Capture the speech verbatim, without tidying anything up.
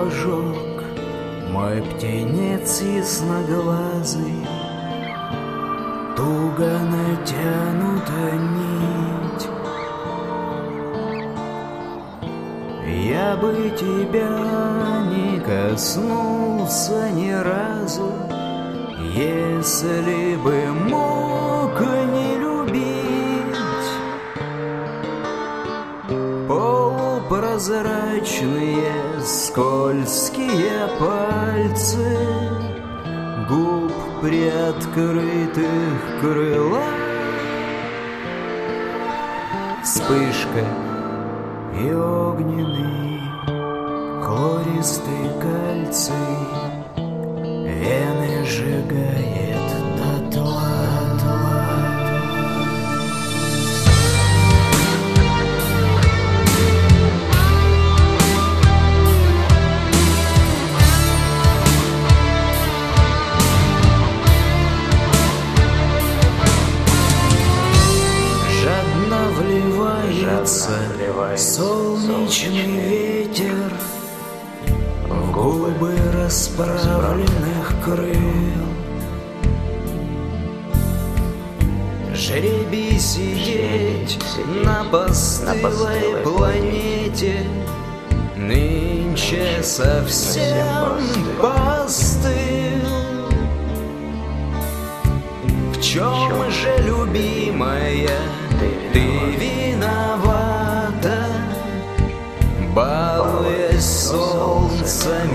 кружок, мой птенец ясноглазый, туго натянута нить. Я бы тебя не коснулся ни разу, если бы мог не любить. Полупрозрачные скользкие пальцы губ приоткрытых крыла, вспышка и огненный хлористый кальций вены сжигает дотла. Жадно вливается солнечный ветер в губы расправленных крыл. Жребий сидеть на постылой планете нынче совсем постыл. В чем же, любимая, ты виновата, балуясь солнцем